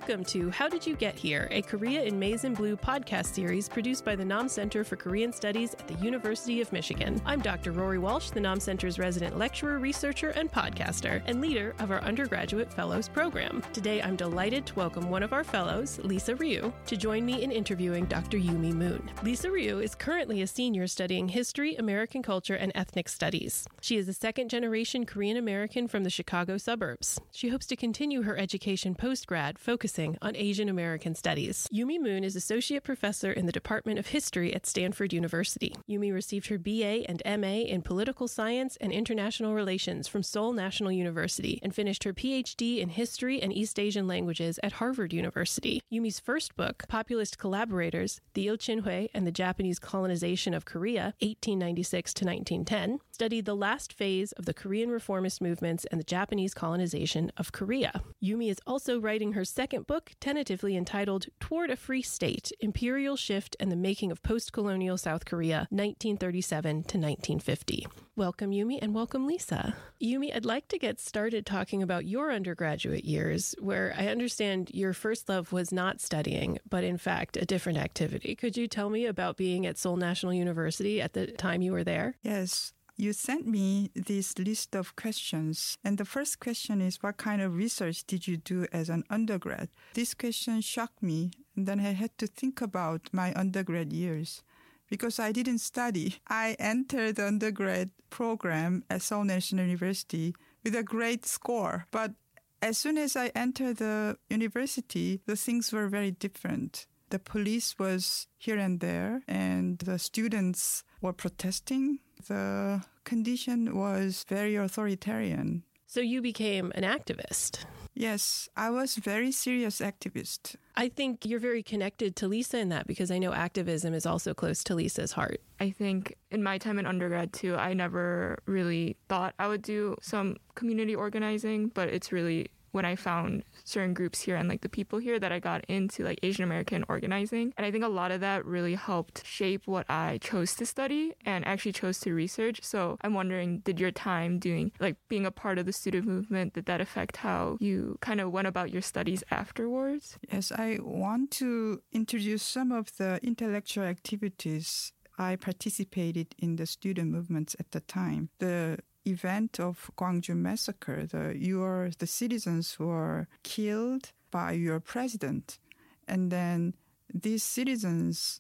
Welcome to How Did You Get Here, a Korea in Maize and Blue podcast series produced by the Nam Center for Korean Studies at the University of Michigan. I'm Dr. Rory Walsh, the Nam Center's resident lecturer, researcher, and podcaster, and leader of our undergraduate fellows program. Today, I'm delighted to welcome one of our fellows, Lisa Ryu, to join me in interviewing Dr. Yumi Moon. Lisa Ryu is currently a senior studying history, American culture, and ethnic studies. She is a second-generation Korean American from the Chicago suburbs. She hopes to continue her education post-grad, focusing on Asian American studies. Yumi Moon is associate professor in the Department of History at Stanford University. Yumi received her BA and MA in political science and international relations from Seoul National University and finished her PhD in history and East Asian languages at Harvard University. Yumi's first book, Populist Collaborators, The Il-Chinhui and the Japanese Colonization of Korea, 1896 to 1910, studied the last phase of the Korean reformist movements and the Japanese colonization of Korea. Yumi is also writing her second book, tentatively entitled Toward a Free State, Imperial Shift and the Making of Post-Colonial South Korea, 1937 to 1950. Welcome, Yumi, and welcome, Lisa. Yumi, I'd like to get started talking about your undergraduate years, where I understand your first love was not studying, but in fact, a different activity. Could you tell me about being at Seoul National University at the time you were there? Yes. You sent me this list of questions, and the first question is, what kind of research did you do as an undergrad? This question shocked me, and then I had to think about my undergrad years. Because I didn't study, I entered the undergrad program at Seoul National University with a great score. But as soon as I entered the university, the things were very different. The police was here and there, and the students were protesting. The condition was very authoritarian. So you became an activist. Yes, I was a very serious activist. I think you're very connected to Lisa in that because I know activism is also close to Lisa's heart. I think in my time in undergrad too, I never really thought I would do some community organizing, but it's really when I found certain groups here and like the people here that I got into like Asian American organizing. And I think a lot of that really helped shape what I chose to study and actually chose to research. So I'm wondering, did your time doing like being a part of the student movement, did that affect how you kind of went about your studies afterwards? Yes, I want to introduce some of the intellectual activities I participated in the student movements at the time. The event of Gwangju massacre, the citizens who were killed by your president. And then these citizens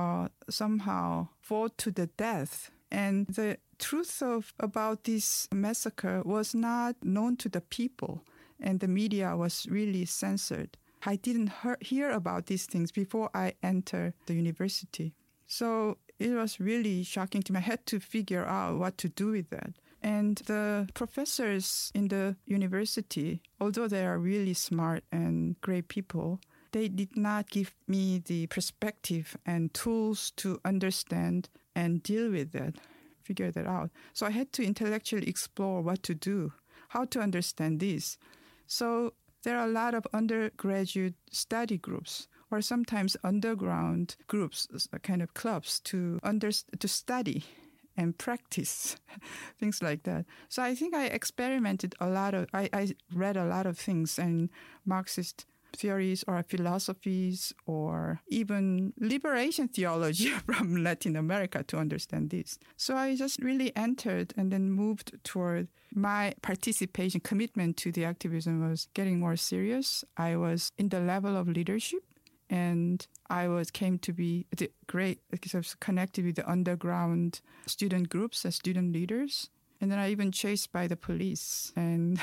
somehow fought to the death. And the truth about this massacre was not known to the people, and the media was really censored. I didn't hear about these things before I entered the university. So it was really shocking to me. I had to figure out what to do with that. And the professors in the university, although they are really smart and great people, they did not give me the perspective and tools to understand and deal with that, figure that out. So I had to intellectually explore what to do, how to understand this. So there are a lot of undergraduate study groups or sometimes underground groups, kind of clubs to study and practice, things like that. So I think I experimented I read a lot of things and Marxist theories or philosophies or even liberation theology from Latin America to understand this. So I just really entered and then moved toward my participation, commitment to the activism was getting more serious. I was in the level of leadership. And I came to be great because I was connected with the underground student groups as student leaders. And then I even chased by the police. And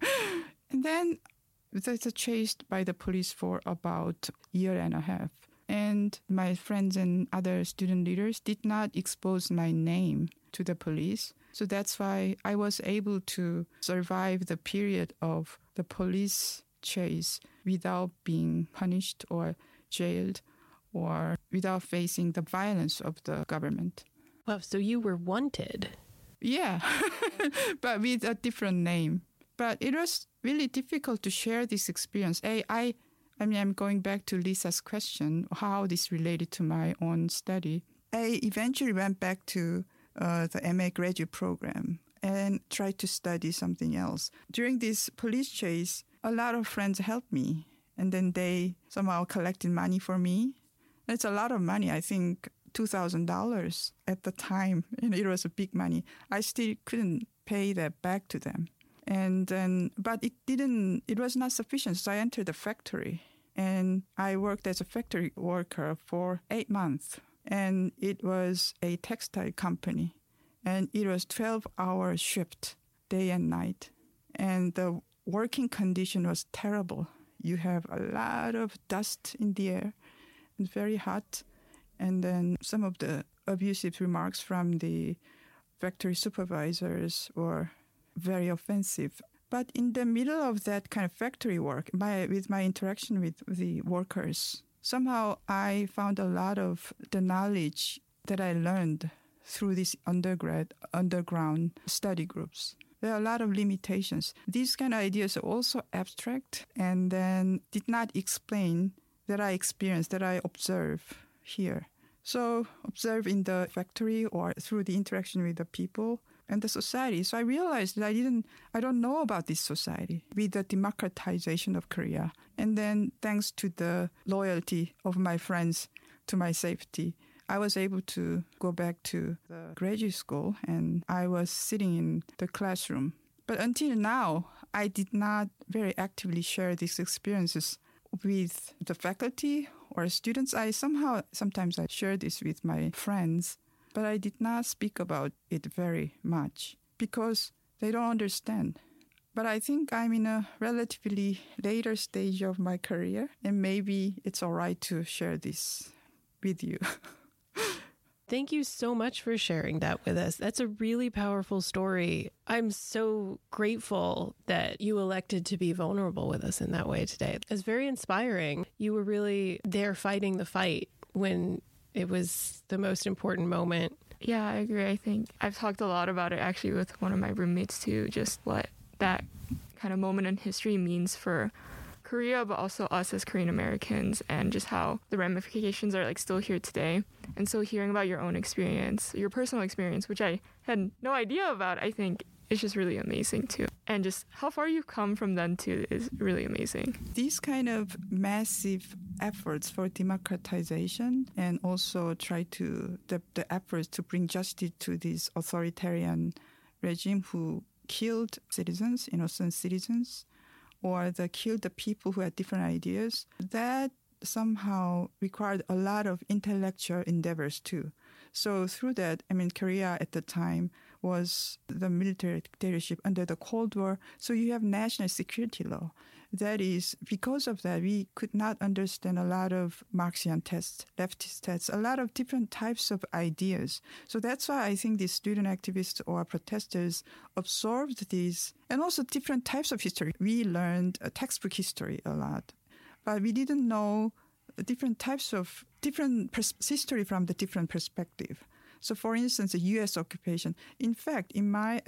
and then I was chased by the police for about a year and a half. And my friends and other student leaders did not expose my name to the police. So that's why I was able to survive the period of the police chase without being punished or jailed or without facing the violence of the government. Wow, so you were wanted. Yeah, but with a different name. But it was really difficult to share this experience. I'm going back to Lisa's question, how this related to my own study. I eventually went back to the MA graduate program and tried to study something else. During this police chase, a lot of friends helped me. And then they somehow collected money for me. It's a lot of money. I think $2,000 at the time. And it was a big money. I still couldn't pay that back to them. And then, but it was not sufficient. So I entered the factory and I worked as a factory worker for 8 months. And it was a textile company. And it was 12-hour shift, day and night. And the working condition was terrible. You have a lot of dust in the air. It's very hot. And then some of the abusive remarks from the factory supervisors were very offensive. But in the middle of that kind of factory work, with my interaction with the workers, somehow I found a lot of the knowledge that I learned through these underground study groups. There are a lot of limitations. These kind of ideas are also abstract and then did not explain that I experienced, that I observe here. So observe in the factory or through the interaction with the people and the society. So I realized that I don't know about this society with the democratization of Korea. And then thanks to the loyalty of my friends to my safety, I was able to go back to the graduate school and I was sitting in the classroom. But until now, I did not very actively share these experiences with the faculty or students. Sometimes I share this with my friends, but I did not speak about it very much because they don't understand. But I think I'm in a relatively later stage of my career and maybe it's all right to share this with you. Thank you so much for sharing that with us. That's a really powerful story. I'm so grateful that you elected to be vulnerable with us in that way today. It's very inspiring. You were really there fighting the fight when it was the most important moment. Yeah, I agree. I think I've talked a lot about it actually with one of my roommates too, just what that kind of moment in history means for Korea, but also us as Korean Americans, and just how the ramifications are like still here today. And so hearing about your own experience, your personal experience, which I had no idea about, I think is just really amazing too. And just how far you've come from then too is really amazing. These kind of massive efforts for democratization and also the efforts to bring justice to this authoritarian regime who killed citizens, innocent citizens, or killed the people who had different ideas, that somehow required a lot of intellectual endeavors too. So through that, Korea at the time was the military dictatorship under the Cold War. So you have national security law. That is, because of that, we could not understand a lot of Marxian texts, leftist texts, a lot of different types of ideas. So that's why I think these student activists or protesters absorbed these, and also different types of history. We learned textbook history a lot, but we didn't know different types of history from the different perspective. So, for instance, the U.S. occupation. In fact, during my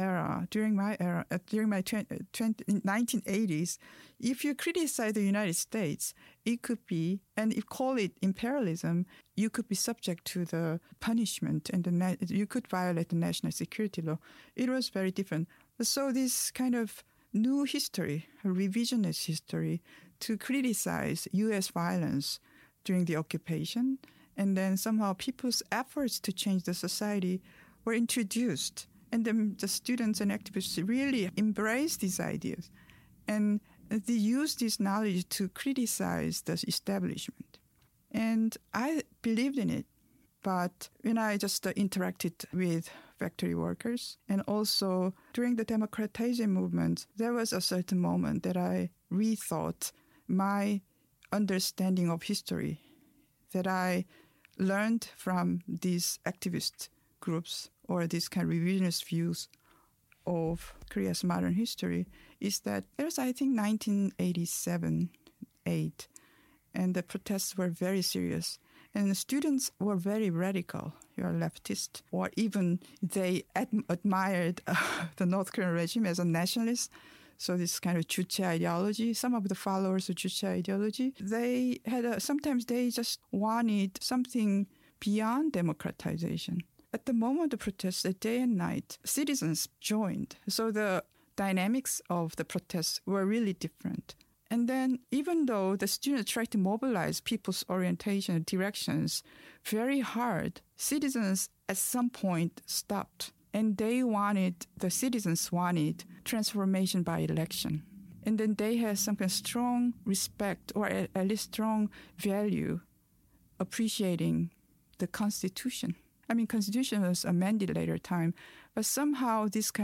1980s, if you criticize the United States, it could be, and if call it imperialism, you could be subject to the punishment, and you could violate the national security law. It was very different. So, this kind of new history, revisionist history, to criticize U.S. violence during the occupation, and then somehow people's efforts to change the society were introduced. And then the students and activists really embraced these ideas. And they used this knowledge to criticize the establishment. And I believed in it. But when I just interacted with factory workers, and also during the democratization movement, there was a certain moment that I rethought my understanding of history, that I learned from these activist groups or these kind of revisionist views of Korea's modern history, is that there's, I think, 1987, 8, and the protests were very serious. And the students were very radical, leftist, or even they admired the North Korean regime as a nationalist. So this kind of Juche ideology, some of the followers of Juche ideology, they had sometimes they just wanted something beyond democratization. At the moment of protests, day and night, citizens joined. So the dynamics of the protests were really different. And then even though the students tried to mobilize people's orientation and directions very hard, citizens at some point stopped. And the citizens wanted transformation by election. And then they had some kind of strong respect or at least strong value appreciating the Constitution. I mean, Constitution was amended later time, but somehow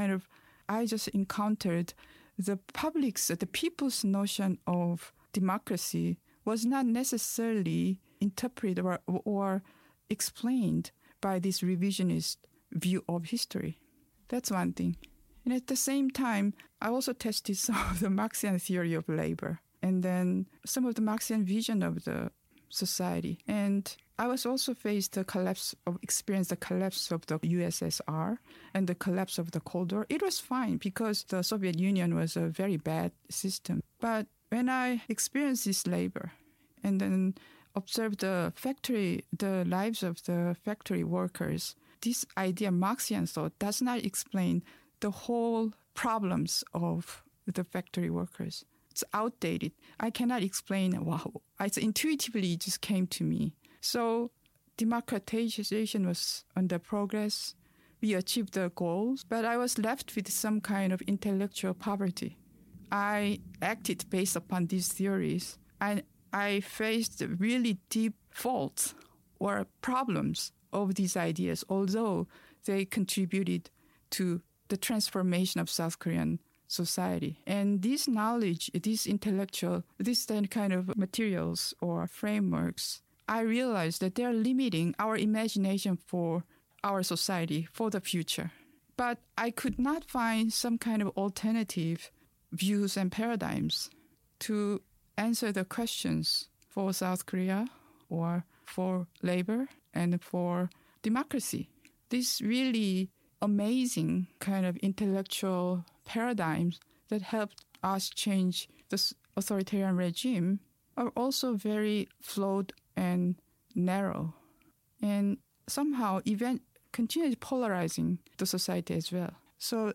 I just encountered the people's notion of democracy was not necessarily interpreted or explained by this revisionist view of history. That's one thing. And at the same time, I also tested some of the Marxian theory of labor and then some of the Marxian vision of the society. And I was also experienced the collapse of the USSR and the collapse of the Cold War. It was fine because the Soviet Union was a very bad system. But when I experienced this labor and then observed the lives of the factory workers, this idea, Marxian thought, does not explain the whole problems of the factory workers. It's outdated. I cannot explain It's intuitively it just came to me. So democratization was under progress. We achieved the goals, but I was left with some kind of intellectual poverty. I acted based upon these theories, and I faced really deep faults or problems of these ideas, although they contributed to the transformation of South Korean society. And this knowledge, this kind of materials or frameworks, I realized that they're limiting our imagination for our society, for the future. But I could not find some kind of alternative views and paradigms to answer the questions for South Korea or for labor and for democracy. This really amazing kind of intellectual paradigms that helped us change this authoritarian regime are also very flawed and narrow, and somehow continue polarizing the society as well. So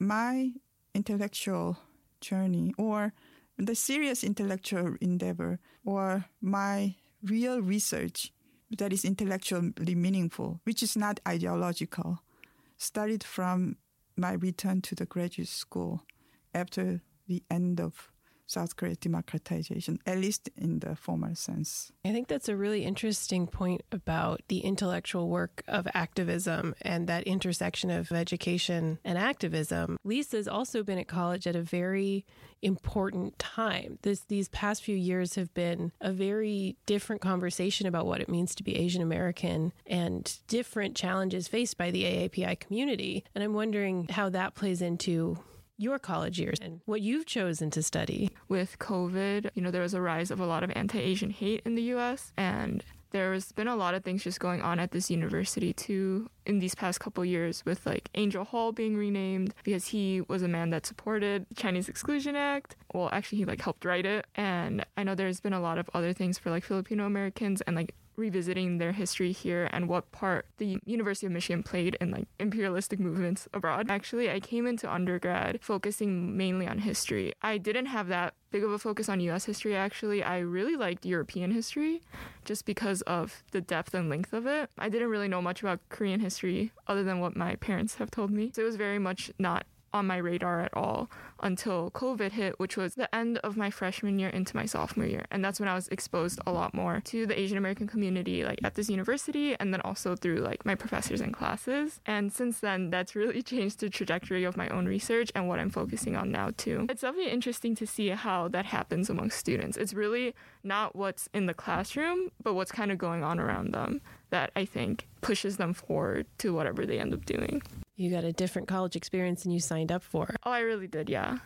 my intellectual journey, or the serious intellectual endeavor, or my real research that is intellectually meaningful, which is not ideological, started from my return to the graduate school after the end of South Korea's democratization, at least in the formal sense. I think that's a really interesting point about the intellectual work of activism and that intersection of education and activism. Lisa's also been at college at a very important time. These past few years have been a very different conversation about what it means to be Asian American and different challenges faced by the AAPI community. And I'm wondering how that plays into your college years and what you've chosen to study. With COVID, there was a rise of a lot of anti-Asian hate in the U.S. and there's been a lot of things just going on at this university too in these past couple years, with like Angel Hall being renamed because he was a man that supported the Chinese Exclusion Act. Well, actually he helped write it. And I know there's been a lot of other things for Filipino Americans and revisiting their history here and what part the University of Michigan played in imperialistic movements abroad. Actually, I came into undergrad focusing mainly on history. I didn't have that big of a focus on U.S. history, actually. I really liked European history just because of the depth and length of it. I didn't really know much about Korean history other than what my parents have told me. So it was very much not on my radar at all until COVID hit, which was the end of my freshman year into my sophomore year. And that's when I was exposed a lot more to the Asian American community at this university, and then also through my professors and classes. And since then, that's really changed the trajectory of my own research and what I'm focusing on now too. It's definitely interesting to see how that happens amongst students. It's really not what's in the classroom, but what's kind of going on around them that I think pushes them forward to whatever they end up doing. You got a different college experience than you signed up for. Oh, I really did, yeah.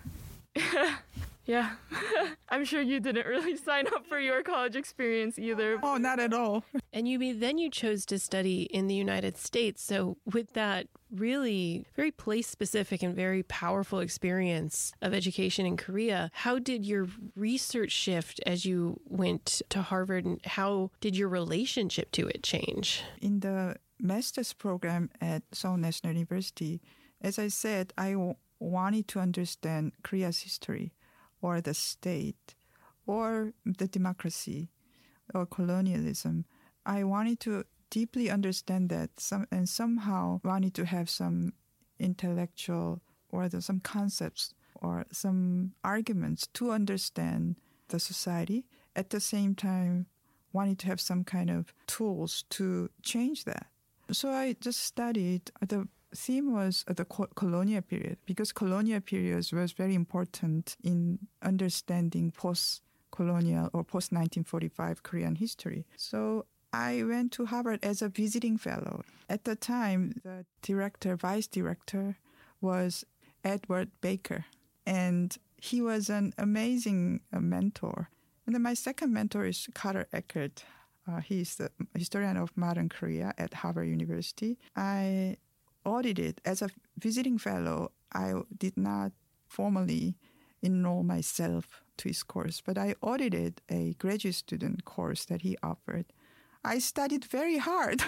Yeah. I'm sure you didn't really sign up for your college experience either. Oh, not at all. And then you chose to study in the United States. So with that really very place-specific and very powerful experience of education in Korea, how did your research shift as you went to Harvard, and how did your relationship to it change? In the master's program at Seoul National University, as I said, I wanted to understand Korea's history or the state or the democracy or colonialism. I wanted to deeply understand that and somehow wanted to have some intellectual or some concepts or some arguments to understand the society. At the same time, wanted to have some kind of tools to change that. So I just studied. The theme was the colonial period, because colonial periods was very important in understanding post-colonial or post-1945 Korean history. So I went to Harvard as a visiting fellow. At the time, the vice director was Edward Baker, and he was an amazing mentor. And then my second mentor is Carter Eckert. He's the historian of modern Korea at Harvard University. I audited as a visiting fellow. I did not formally enroll myself to his course, but I audited a graduate student course that he offered. I studied very hard.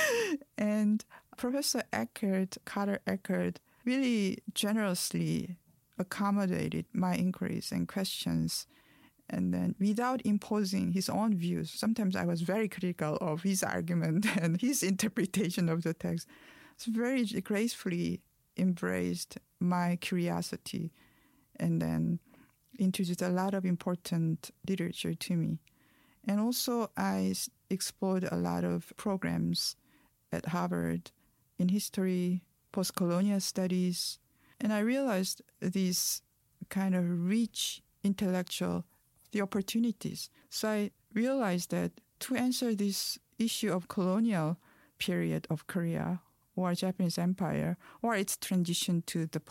And Professor Eckert, Carter Eckert, really generously accommodated my inquiries and questions. And then without imposing his own views, sometimes I was very critical of his argument and his interpretation of the text. So very gracefully embraced my curiosity and then introduced a lot of important literature to me. And also I explored a lot of programs at Harvard in history, post-colonial studies, and I realized these kind of rich intellectual the opportunities. So I realized that to answer this issue of colonial period of Korea or Japanese Empire or its transition to the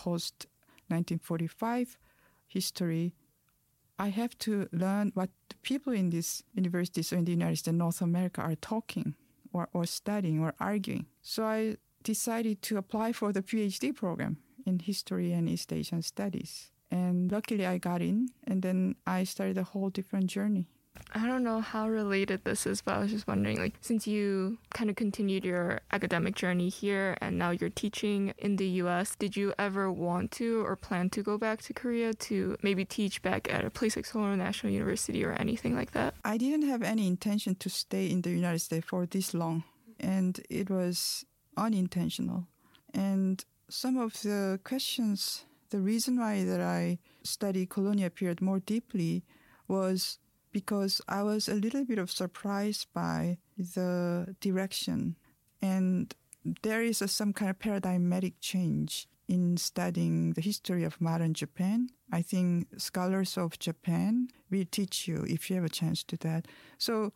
post-1945 history, I have to learn what the people in these universities or in the United States and North America are talking or studying or arguing. So I decided to apply for the PhD program in history and East Asian studies. And luckily I got in, and then I started a whole different journey. I don't know how related this is, but I was just wondering, like, since you kind of continued your academic journey here and now you're teaching in the US, did you ever want to or plan to go back to Korea to maybe teach back at a place like Seoul National University or anything like that? I didn't have any intention to stay in the United States for this long, and it was unintentional. And some of the questions, the reason why that I studied colonial period more deeply was because I was a little bit of surprised by the direction. And there is some kind of paradigmatic change in studying the history of modern Japan. I think scholars of Japan will teach you if you have a chance to that. So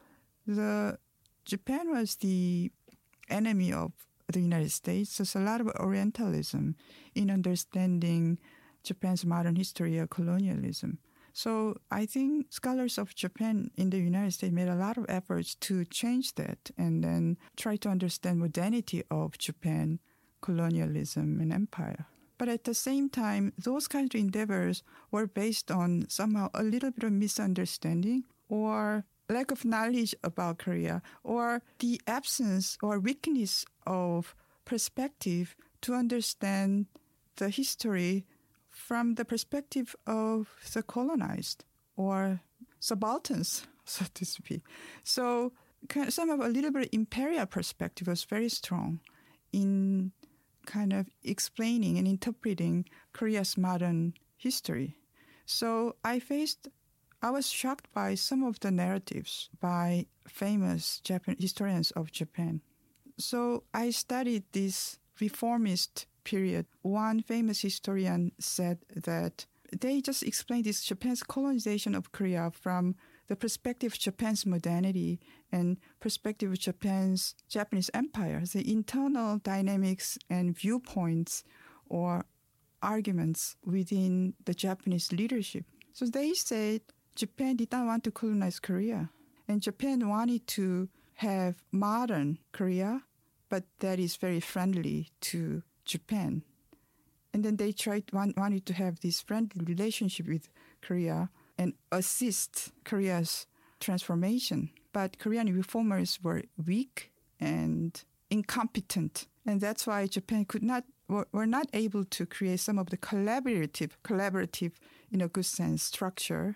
Japan was the enemy of the United States. There's a lot of Orientalism in understanding Japan's modern history of colonialism. So I think scholars of Japan in the United States made a lot of efforts to change that and then try to understand modernity of Japan, colonialism, and empire. But at the same time, those kinds of endeavors were based on somehow a little bit of misunderstanding or lack of knowledge about Korea or the absence or weakness of perspective to understand the history from the perspective of the colonized or subalterns, so to speak. So some of a little bit imperial perspective was very strong in kind of explaining and interpreting Korea's modern history. So I was shocked by some of the narratives by famous Japanese historians of Japan. So I studied this reformist period. One famous historian said that they just explained this Japan's colonization of Korea from the perspective of Japan's modernity and perspective of Japan's Japanese empire, the internal dynamics and viewpoints or arguments within the Japanese leadership. So they said Japan did not want to colonize Korea, and Japan wanted to have modern Korea, but that is very friendly to Japan. And then they wanted to have this friendly relationship with Korea and assist Korea's transformation. But Korean reformers were weak and incompetent. And that's why Japan were not able to create some of the collaborative, in a good sense, structure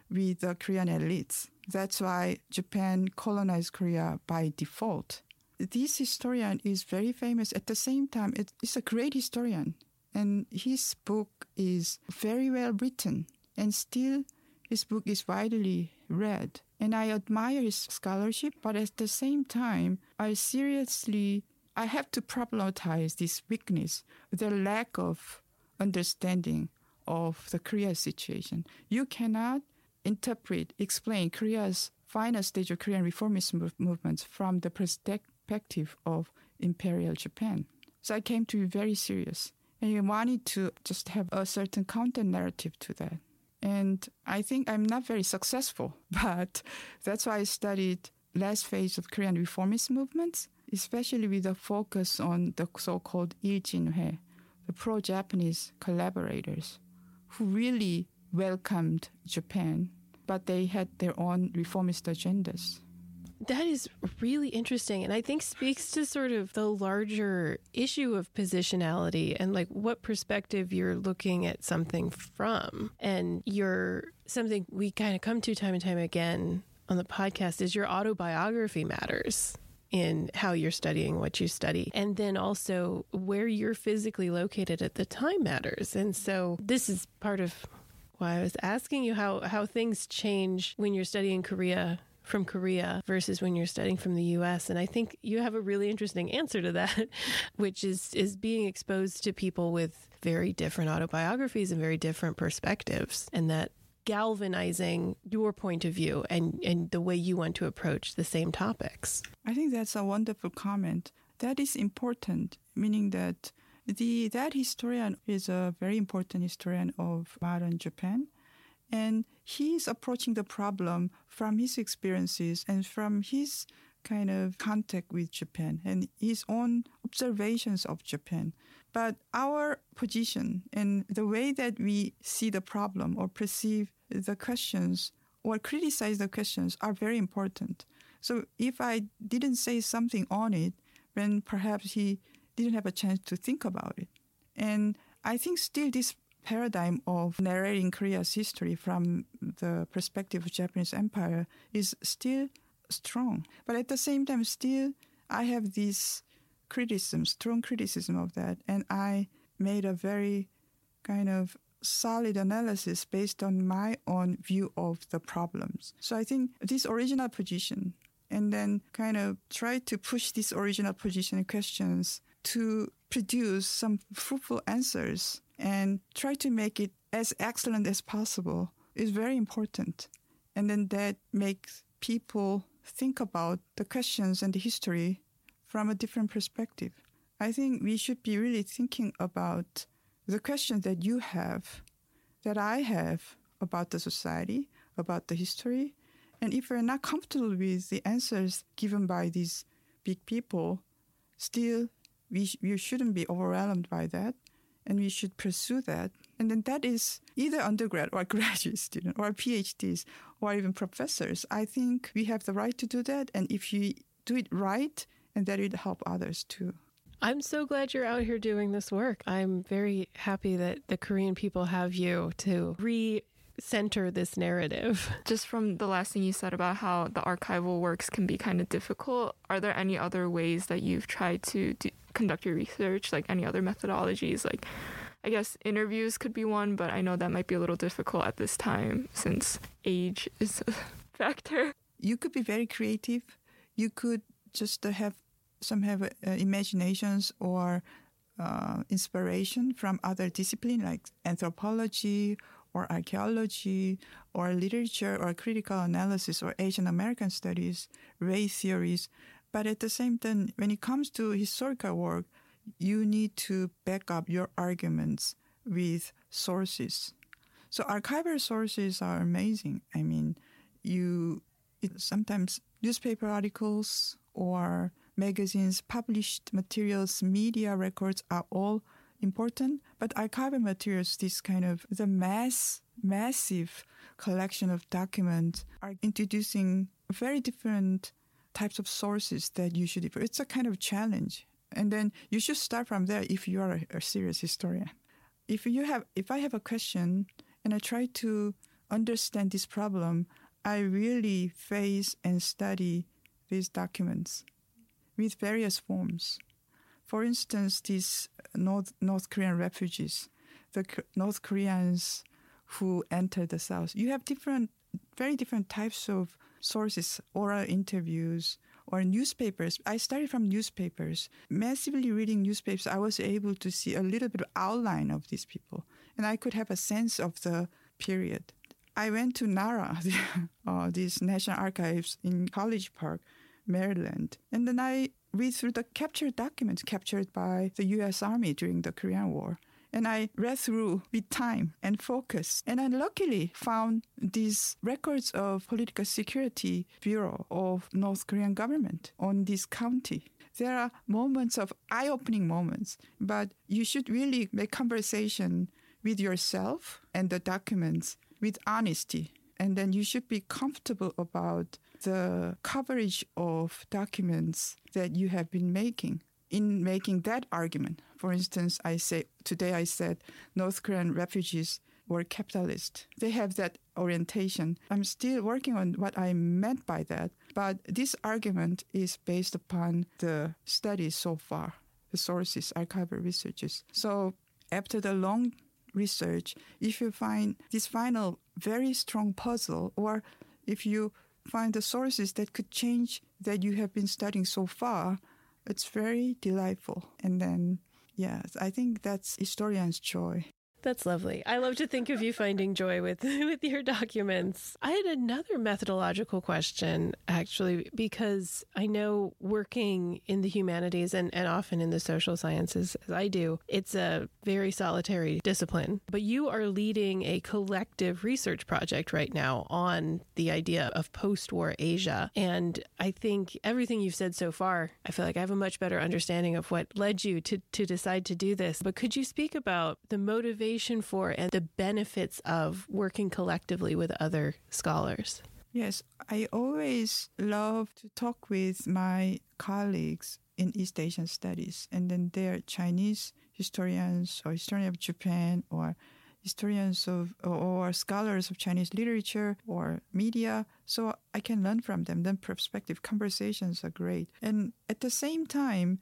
with the Korean elites. That's why Japan colonized Korea by default. This historian is very famous. At the same time, it's a great historian. And his book is very well written. And still, his book is widely read. And I admire his scholarship, but at the same time, I have to problematize this weakness, the lack of understanding of the Korea situation. You cannot explain Korea's final stage of Korean reformist movements from the perspective of Imperial Japan. So I came to be very serious. And I wanted to just have a certain counter narrative to that. And I think I'm not very successful, but that's why I studied last phase of Korean reformist movements, especially with a focus on the so-called Il-Jinhwae, the pro-Japanese collaborators who really welcomed Japan, but they had their own reformist agendas. That is really interesting, and I think speaks to sort of the larger issue of positionality and like what perspective you're looking at something from. And something we kind of come to time and time again on the podcast is your autobiography matters in how you're studying what you study. And then also where you're physically located at the time matters. And so this is part of why I was asking you how things change when you're studying from Korea versus when you're studying from the U.S. And I think you have a really interesting answer to that, which is being exposed to people with very different autobiographies and very different perspectives, and that galvanizing your point of view and the way you want to approach the same topics. I think that's a wonderful comment. That is important, meaning that that historian is a very important historian of modern Japan. And he's approaching the problem from his experiences and from his kind of contact with Japan and his own observations of Japan. But our position and the way that we see the problem or perceive the questions or criticize the questions are very important. So if I didn't say something on it, then perhaps he didn't have a chance to think about it. And I think still this paradigm of narrating Korea's history from the perspective of Japanese Empire is still strong. But at the same time, still, I have this strong criticism of that. And I made a very kind of solid analysis based on my own view of the problems. So I think this original position, and then kind of try to push this original position and questions to produce some fruitful answers and try to make it as excellent as possible is very important. And then that makes people think about the questions and the history from a different perspective. I think we should be really thinking about the questions that you have, that I have about the society, about the history. And if we're not comfortable with the answers given by these big people, still we shouldn't be overwhelmed by that. And we should pursue that. And then that is either undergrad or graduate student or PhDs or even professors. I think we have the right to do that. And if you do it right, and that will help others too. I'm so glad you're out here doing this work. I'm very happy that the Korean people have you to recenter this narrative. Just from the last thing you said about how the archival works can be kind of difficult, are there any other ways that you've tried to conduct your research, like any other methodologies? Like, I guess interviews could be one, but I know that might be a little difficult at this time since age is a factor. You could be very creative. You could just have imaginations or inspiration from other disciplines like anthropology or archaeology or literature or critical analysis or Asian American studies, race theories. But at the same time, when it comes to historical work, you need to back up your arguments with sources. So archival sources are amazing. I mean, sometimes newspaper articles or magazines, published materials, media records are all important. But archival materials, this kind of the massive collection of documents are introducing very different types of sources that you should. It's a kind of challenge. And then you should start from there if you are a serious historian. If I have a question and I try to understand this problem, I really face and study these documents with various forms. For instance, these North Korean refugees, the North Koreans who entered the South. You have very different types of sources, oral interviews, or newspapers. I started from newspapers. Massively reading newspapers, I was able to see a little bit of outline of these people, and I could have a sense of the period. I went to NARA, these National Archives in College Park, Maryland, and then I read through the captured documents captured by the U.S. Army during the Korean War. And I read through with time and focus. And I luckily found these records of Political Security Bureau of North Korean government on this county. There are moments of eye-opening moments, but you should really make conversation with yourself and the documents with honesty. And then you should be comfortable about the coverage of documents that you have been making. In making that argument, for instance, today I said North Korean refugees were capitalist. They have that orientation. I'm still working on what I meant by that, but this argument is based upon the studies so far, the sources, archival researches. So after the long research, if you find this final very strong puzzle, or if you find the sources that could change that you have been studying so far, it's very delightful. And then, yes, I think that's historian's joy. That's lovely. I love to think of you finding joy with your documents. I had another methodological question, actually, because I know working in the humanities and often in the social sciences, as I do, it's a very solitary discipline. But you are leading a collective research project right now on the idea of post-war Asia. And I think everything you've said so far, I feel like I have a much better understanding of what led you to decide to do this. But could you speak about the motivation for and the benefits of working collectively with other scholars? Yes, I always love to talk with my colleagues in East Asian studies, and then they're Chinese historians or historians of Japan or historians of or scholars of Chinese literature or media, so I can learn from them. Then perspective conversations are great. And at the same time,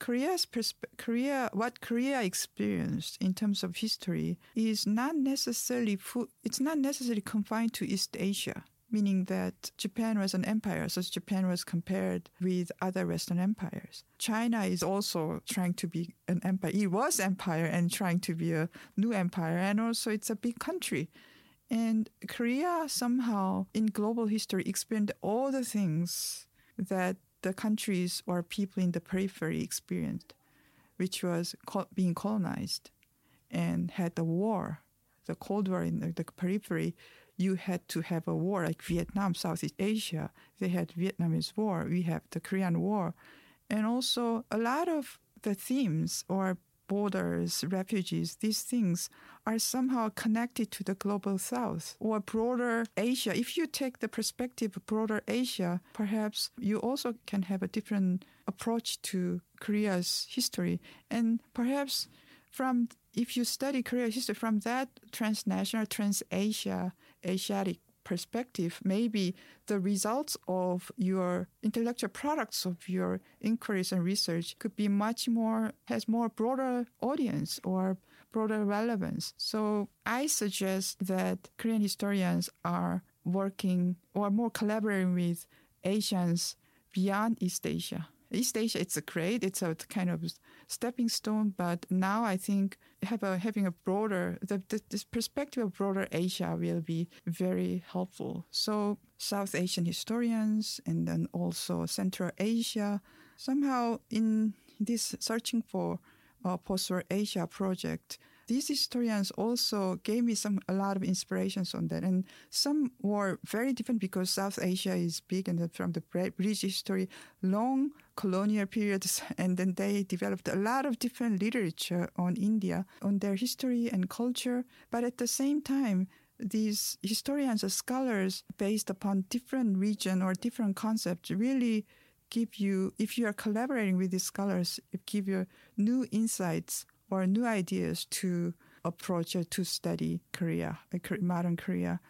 what Korea experienced in terms of history is not necessarily confined to East Asia, meaning that Japan was an empire, so Japan was compared with other Western empires. China is also trying to be an empire. It was empire and trying to be a new empire, and also it's a big country. And Korea somehow in global history experienced all the things that the countries or people in the periphery experienced, which was being colonized and had the war, the Cold War in the periphery. You had to have a war like Vietnam, Southeast Asia. They had Vietnamese War. We have the Korean War. And also a lot of the themes or borders, refugees, these things are somehow connected to the global South or broader Asia. If you take the perspective of broader Asia, perhaps you also can have a different approach to Korea's history. And perhaps if you study Korea's history from that transnational, Asiatic perspective, maybe the results of your intellectual products of your inquiries and research could be has more broader audience or broader relevance. So I suggest that Korean historians are working or more collaborating with Asians beyond East Asia. East Asia, it's a kind of stepping stone, but now I think having a broader, this perspective of broader Asia will be very helpful. So South Asian historians and then also Central Asia, somehow in this searching for post-war Asia project, these historians also gave me a lot of inspirations on that. And some were very different because South Asia is big and from the British history, long colonial periods, and then they developed a lot of different literature on India, on their history and culture. But at the same time, these historians or scholars based upon different region or different concepts really give you, if you are collaborating with these scholars, it give you new insights or new ideas to approach or to study Korea, modern Korea.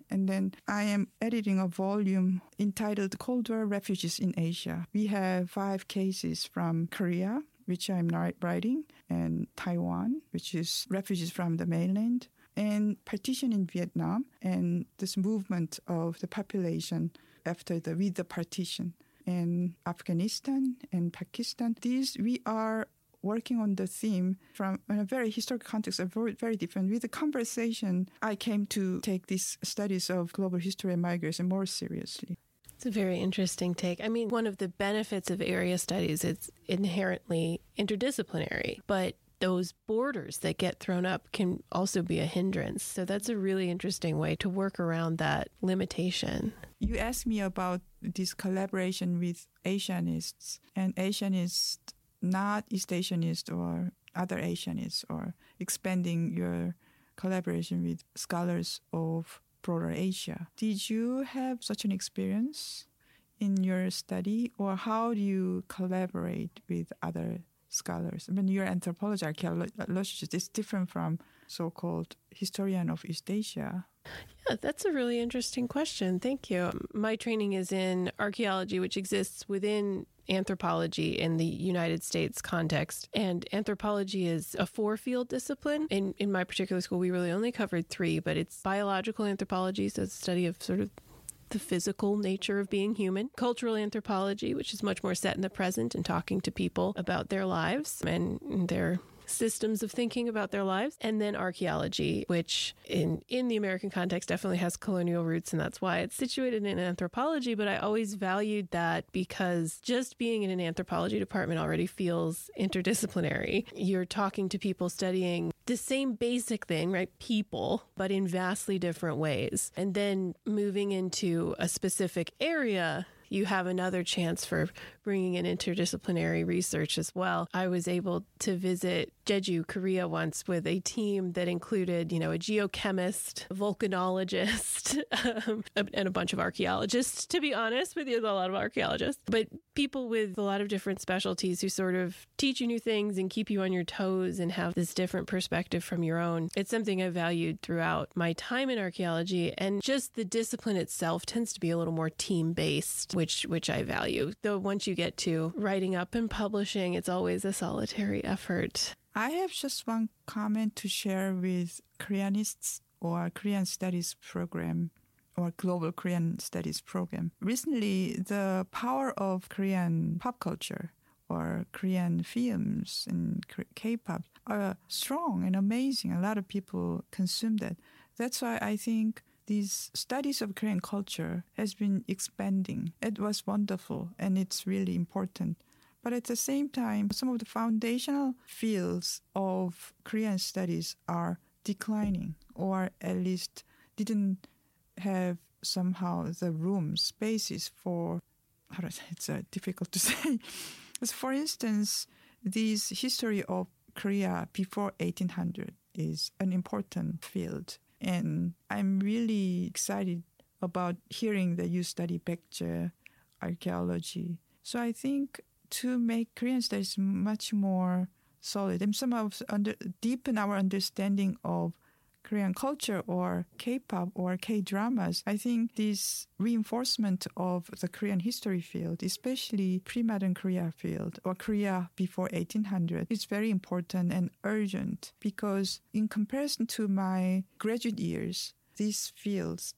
And then I am editing a volume entitled Cold War Refugees in Asia. We have 5 cases from Korea, which I'm writing, and Taiwan, which is refugees from the mainland, and partition in Vietnam, and this movement of the population with the partition, and Afghanistan and Pakistan. We are working on the theme from in a very historical context, very different. With the conversation, I came to take these studies of global history and migration more seriously. It's a very interesting take. I mean, one of the benefits of area studies, it's inherently interdisciplinary, but those borders that get thrown up can also be a hindrance. So that's a really interesting way to work around that limitation. You asked me about this collaboration with Asianists, and Asianists, not East Asianists or other Asianists, or expanding your collaboration with scholars of broader Asia. Did you have such an experience in your study, or how do you collaborate with other scholars? I mean, your anthropology, archaeologist is different from so-called historian of East Asia. Yeah, that's a really interesting question. Thank you. My training is in archaeology, which exists within anthropology in the United States context. And anthropology is a 4-field discipline. In my particular school, we really only covered 3, but it's biological anthropology, so it's a study of sort of the physical nature of being human. Cultural anthropology, which is much more set in the present and talking to people about their lives and their systems of thinking about their lives. And then archaeology, which in the American context definitely has colonial roots, and that's why it's situated in anthropology. But I always valued that because just being in an anthropology department already feels interdisciplinary. You're talking to people studying the same basic thing, right? People, but in vastly different ways. And then moving into a specific area, you have another chance for bringing in interdisciplinary research as well. I was able to visit Jeju, Korea once with a team that included, a geochemist, a volcanologist, and a bunch of archaeologists, to be honest with you, a lot of archaeologists, but people with a lot of different specialties who sort of teach you new things and keep you on your toes and have this different perspective from your own. It's something I valued throughout my time in archaeology, and just the discipline itself tends to be a little more team-based, which I value. Though once you get to writing up and publishing, it's always a solitary effort. I have just one comment to share with Koreanists or Korean Studies program or Global Korean Studies program. Recently, the power of Korean pop culture or Korean films and K-pop are strong and amazing. A lot of people consume that. That's why I think these studies of Korean culture has been expanding. It was wonderful and it's really important. But at the same time, some of the foundational fields of Korean studies are declining, or at least didn't have somehow the spaces for, it's difficult to say. For instance, this history of Korea before 1800 is an important field. And I'm really excited about hearing that you study Baekje archaeology. So I think to make Korean studies much more solid and somehow deepen our understanding of Korean culture or K-pop or K-dramas, I think this reinforcement of the Korean history field, especially pre-modern Korea field or Korea before 1800, is very important and urgent because in comparison to my graduate years, these fields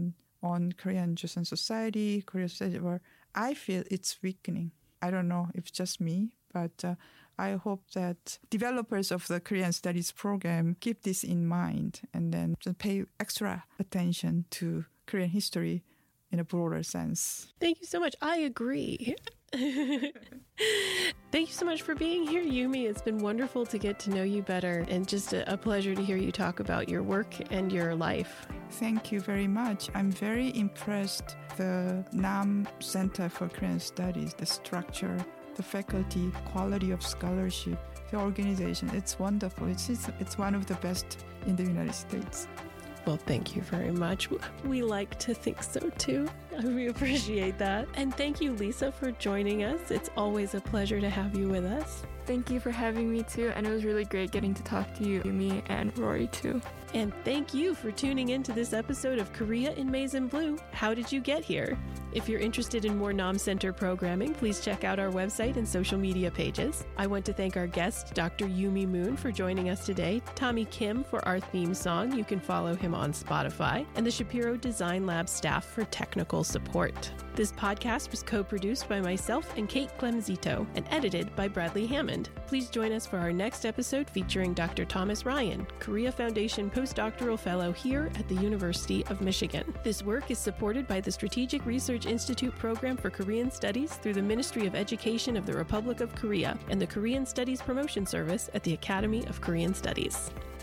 on Korean Joseon society, Korean society, where I feel it's weakening. I don't know if it's just me, but I hope that developers of the Korean Studies program keep this in mind and then pay extra attention to Korean history in a broader sense. Thank you so much. I agree. Thank you so much for being here, Yumi. It's been wonderful to get to know you better and just a pleasure to hear you talk about your work and your life. Thank you very much. I'm very impressed the NAM Center for Korean Studies, the structure, the faculty, quality of scholarship, the organization. It's wonderful. It's one of the best in the United States. Well, thank you very much. We like to think so too. We appreciate that. And thank you, Lisa, for joining us. It's always a pleasure to have you with us. Thank you for having me too, and it was really great getting to talk to you, Yumi, and Rory too. And thank you for tuning in to this episode of Korea in Maize and Blue. How did you get here? If you're interested in more NOM Center programming, please check out our website and social media pages. I want to thank our guest, Dr. Yumi Moon, for joining us today, Tommy Kim for our theme song. You can follow him on Spotify, and the Shapiro Design Lab staff for technical support. This podcast was co-produced by myself and Kate Clemzito and edited by Bradley Hammond. Please join us for our next episode featuring Dr. Thomas Ryan, Korea Foundation Postdoctoral Fellow here at the University of Michigan. This work is supported by the Strategic Research Institute Program for Korean Studies through the Ministry of Education of the Republic of Korea and the Korean Studies Promotion Service at the Academy of Korean Studies.